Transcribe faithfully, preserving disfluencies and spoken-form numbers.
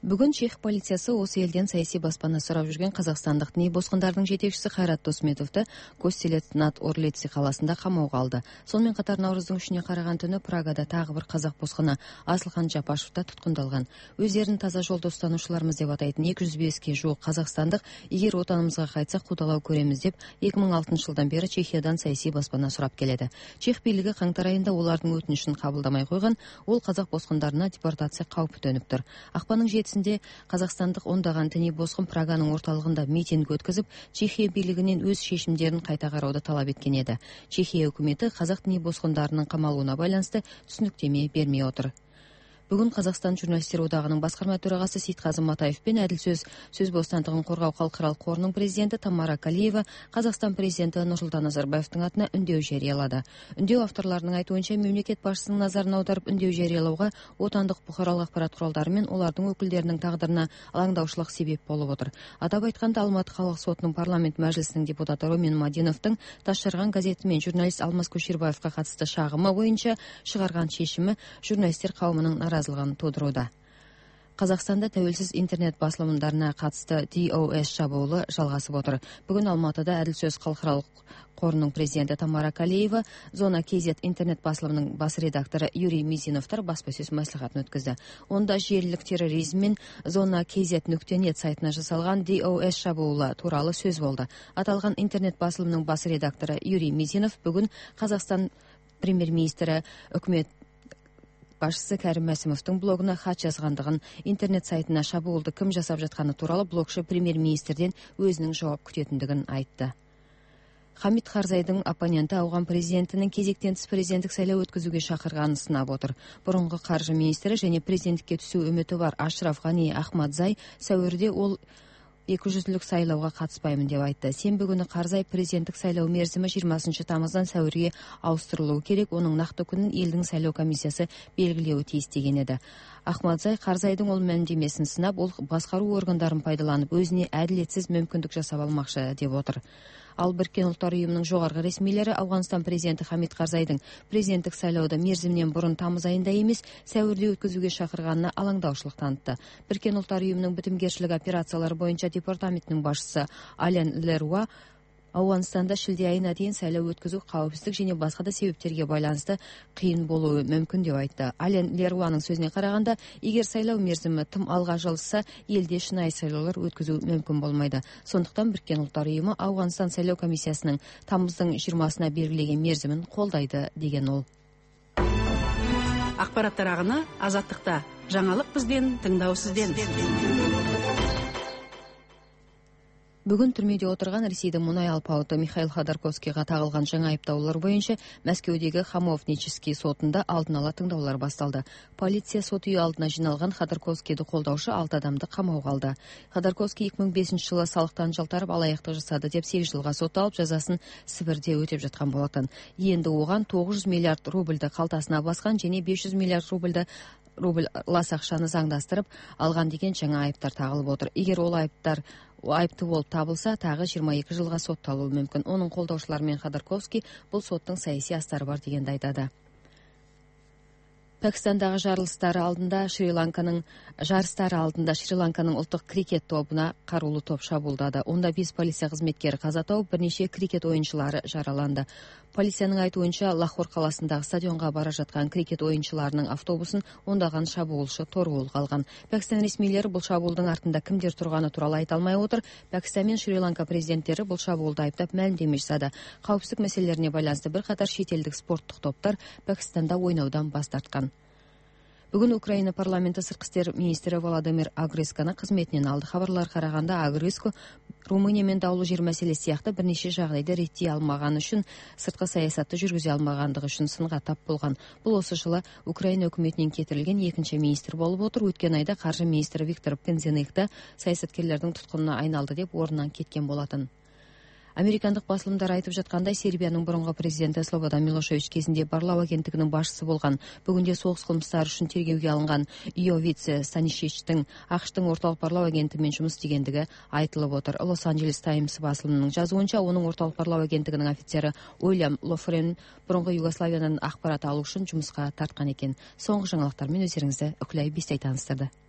Бүгін Чех полициясы осы елден саяси баспана сұрап жүрген қазақстандық діни босқындардың жетекшісі Қайрат Досметовті Костелец-над Орлици қаласында қамауға алды. Сонымен қатар наурыздың үшіне қараған түні Прагада тағы бір қазақ босқыны Асылхан Жапашев та тұтқындалған. Өздерін таза жолда ұстанушыларымыз деп атайтын екі жүз беске жуық қазақстандық егер отанымызға қайтсақ қудалау көреміз деп екі мың алтыншы жылдан бері Чехиядан саяси баспана сұрап келеді. Чех билігі қаңтар айында олардың өтінішін қабылдамай қойған, ол қазақ босқындарына депортация қаупі төніп тұр. Ақпанның жетісінде қазақстандық ондаған діни босқын Праганың орталығында митинг өткізіп, Чехия билігінен өз шешімдерін қайта қарауды талап еткен еді. Чехия үкіметі қазақ діни босқындарының қамалуына байланысты түсініктеме бермей отыр. Бүгін Қазақстан журналистер одағының басқарма төрағасы Сейтқазы Матаев пен әділ сөз сөз бостандығын қорғау халықаралық қорының президенті Тамара Калиева Қазақстан президенті Нұрсұлтан Назарбаевтың атына үндеу жариялады. Үндеу авторларының айтуынша мемлекет басшысының назарын аударып үндеу жариялауға отандық бұқаралық ақпарат құралдары мен олардың өкілдерінің тағдырына алаңдаушылық себеп болып отыр. Атап айтқанда Алматы қалалық сотының парламент мәжілісінің депутаты Ромен Мадиновтың Тасжарған газеті мен журналист Алмас Көшербаевқа қатысты шағымы бойынша шығарған шешімі журналистер қауымының наразылығын тудыруда. Қазақстанда тәуелсіз интернет басылымдарына қатысты ди о эс шабуылы жалғасып отыр. Бүгін Алматыда әділ сөз халықаралық қорының президенті Тамара Калиева, Зона Кезет интернет басылымының бас редакторы Юрий Мизиновтар баспасөз мәслихатын өткізді. Онда желілік терроризм мен Зона Кезет нүкте нет сайтына жасалған ди о эс шабуылы туралы сөз болды. Аталған интернет басылымның бас редакторы Юрий Мизинов бүгін Қазақстан премьер-министрі үкімет басшысы Кәрім Мәсімовтің блогына хат жазғандығын, интернет сайтына шабуылды кім жасап жатқаны туралы блогшы премьер-министрден өзінің жауап күтетіндігін айтты. Хамид Харзайдың оппоненті ауған президентінің кезектен тыс президенттік сайлау өткізуге шақырғанын сынап отыр. Бұрынғы қаржы министрі және президенттікке түсу үміті бар Ашраф Ғани Ахмадзай сәуірде ол екі жүзділік сайлауға қатыспаймын деп айтты. Сенбі күні Қарзай президенттік сайлау мерзімі жиырмасыншы тамыздан сәуірге ауыстырылуы керек, оның нақты күнін елдің сайлау комиссиясы белгілеуі тиіс деген еді. Ахмадзай Қарзайдың ол мәлімдемесін сынап, ол басқару органдарын пайдаланып, өзіне әділетсіз мүмкіндік жасап алмақшы деп отыр. Ал Біріккен ұлттар ұйымының жоғарғы ресмилері Ауғанстан президенті Хамид Қарзайдың президенттік сайлауды мерзімнен бұрын тамыз айында емес, сәуірде өткізуге шақырғанына алаңдаушылық танытты. Біріккен ұлттар ұйымының бітімгершілік операциялары бойынша департаментінің басшысы Ален Леруа Ауғанстанда шілде айына дейін сайлау өткізу қауіпсіздік және басқа да себептерге байланысты қиын болуы мүмкін деп айтты. Ален Леруаның сөзіне қарағанда, егер сайлау мерзімі тым алға жылжыса, елде шынайы сайлаулар өткізу мүмкін болмайды. Сондықтан Біріккен ұлттар ұйымы Ауғанстан сайлау комиссиясының тамыздың жиырмасына белгілеген мерзімін қолдайды деген ол. Ақпараттар ағыны Азаттықта. Жаңалық бізден, тыңдау сізден. Бүгін түрмеде отырған Ресейдің мұнай алпауыты Михаил Ходорковскийға тағылған жаңа айыптаулар бойынша Мәскеудегі Хамовнический сотында алдын ала тыңдаулар басталды. Полиция сот үйі алдына жиналған Ходорковскийді қолдаушы алты адамды қамауға алды. Ходорковский екі мың бесінші жылы салықтан жалтарып алаяқтық жасады деп сегіз жылға сотталып, жазасын Сібірде өтеп жатқан болатын. Енді оған тоғыз жүз миллиард рубльді қалтасына басқан және бес жүз миллиард рубльді рубль лас ақшаны заңдастырып алған деген жаңа айыптар тағылып отыр. Егер ол айыптар айыпты болып табылса, тағы жиырма екі жылға сотталуы мүмкін. Оның қолдаушылары мен Ходорковский бұл соттың саяси астары бар дегенді айтады. Пәкістандағы жарылыстары алдында Шри-Ланканың жарыстары алдында Шри-Ланканың ұлттық крикет тобына қарулы топ шабуылдады. Онда бес полиция қызметкері қаза тауып, бірнеше крикет ойыншылары жараланды. Полицияның айтуынша, Лахор қаласындағы стадионға бара жатқан крикет ойыншыларының автобусын ондаған шабуылшы торуылға алған. Пәкістан ресмилері бұл шабуылдың артында кімдер тұрғаны туралы айта алмай отыр. Пәкістан мен Шри-Ланка президенттері бұл шабуылды айыптап мәлімдеме жасады. Қауіпсіздік мәселелеріне байланысты бірқатар шетелдік спорттық топтар Пәкістанда ойнаудан бас тартқан. Бүгін Украина парламенті сыртқы істер министрі Володимир Агресканы қызметінен алды. Хабарлар қарағанда Агреско Румыниямен даулы жер мәселесі сияқты бірнеше жағдайды реттей алмаған үшін, сыртқы саясатты жүргізе алмағандығы үшін сынға тап болған. Бұл осы жылы Украина үкіметінен кетірілген екінші министр болып отыр. Өткен айда қаржы министрі Виктор Пензенекті саясаткерлердің тұтқынына айналды деп орнынан кеткен болатын. Американдық басылымдар айтып жатқандай, Сербияның бұрынғы президенті Слободан Милошевич кезінде барлау агенттігінің басшысы болған. Бүгінде соғыс қылмыстары үшін тергеуге алынған Йовице Станишичтің ақш-тың орталық барлау агенттігімен жұмыс істегендігі айтылып отыр. Лос-Анджелес Таймс басылымының жазуынша, оның орталық барлау агенттігінің офицері Уильям Лофрен бұрынғы Югославиядан ақпарат алу үшін жұмысқа тартқан екен. Соңғы жаңалықтармен өздеріңізді Үкілай Бестай таныстырды.